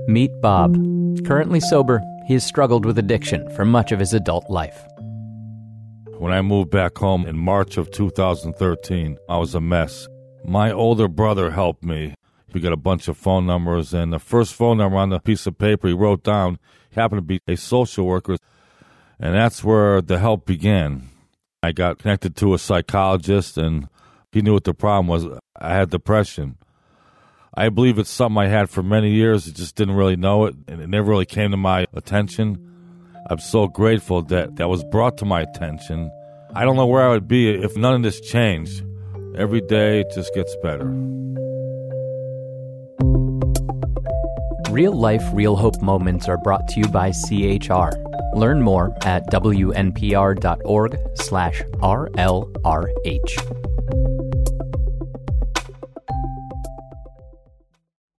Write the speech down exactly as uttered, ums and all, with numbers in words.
Meet Bob. Currently sober, he has struggled with addiction for much of his adult life. When I moved back home in March of two thousand thirteen, I was a mess. My older brother helped me. We got a bunch of phone numbers, and the first phone number on the piece of paper he wrote down happened to be a social worker, and that's where the help began. I got connected to a psychologist, and he knew what the problem was. I had depression. I believe it's something I had for many years. I just didn't really know it, and it never really came to my attention. I'm so grateful that that was brought to my attention. I don't know where I would be if none of this changed. Every day it just gets better. Real Life, Real Hope Moments are brought to you by C H R. Learn more at W N P R dot org slash R L R H.